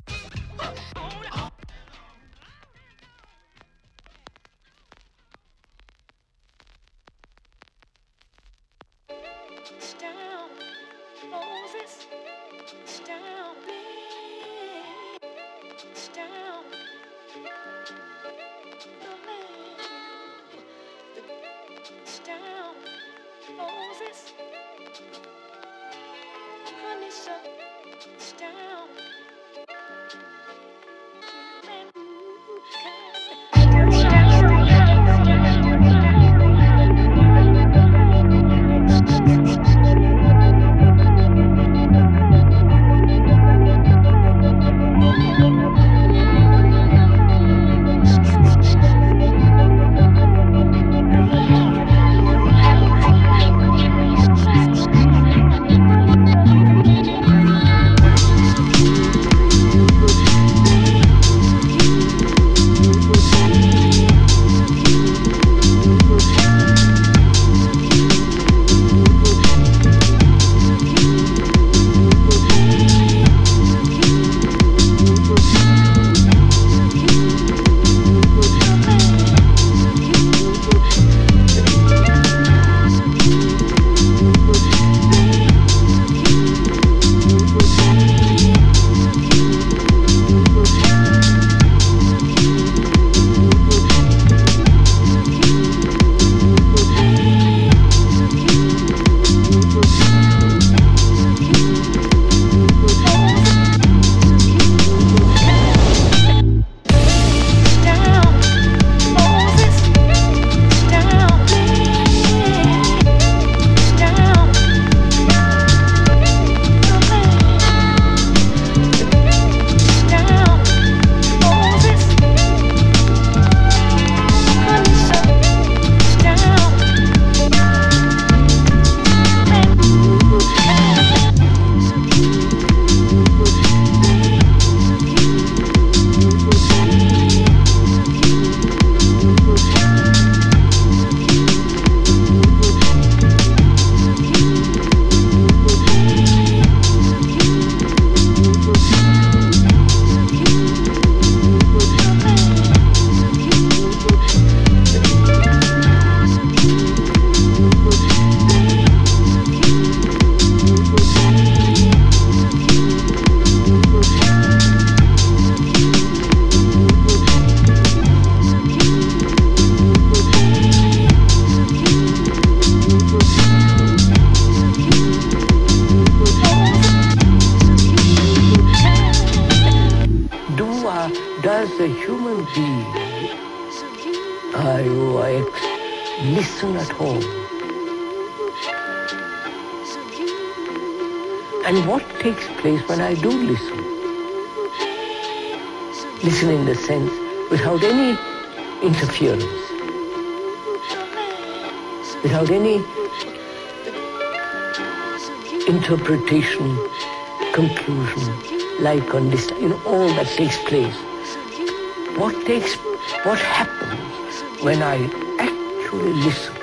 Down, Moses, down, down, the land, down, Moses, honey, so down, man, Does the human being, IOX, listen at all? And what takes place when I do listen? Listen in the sense without any interference, without any interpretation, conclusion, like on this, all that takes place. What happens when I actually listen?